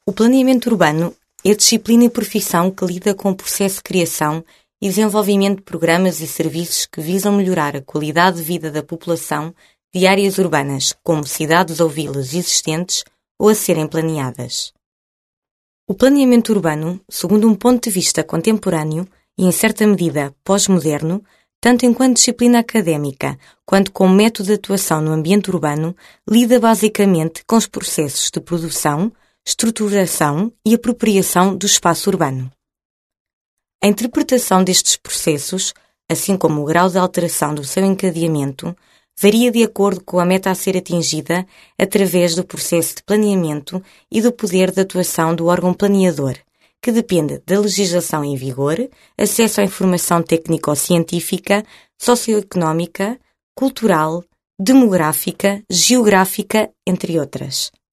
O planeamento urbano é a disciplina e profissão que lida com o processo de criação e desenvolvimento de programas e serviços que visam melhorar a qualidade de vida da população de áreas urbanas, como cidades ou vilas existentes ou a serem planeadas. O planeamento urbano, segundo um ponto de vista contemporâneo e, em certa medida, pós-moderno, tanto enquanto disciplina académica quanto como método de atuação no ambiente urbano, lida basicamente com os processos de produção, estruturação e apropriação do espaço urbano. A interpretação destes processos, assim como o grau de alteração do seu encadeamento, varia de acordo com a meta a ser atingida através do processo de planeamento e do poder de atuação do órgão planeador, que depende da legislação em vigor, acesso à informação técnico-científica, socioeconómica, cultural, demográfica, geográfica, entre outras.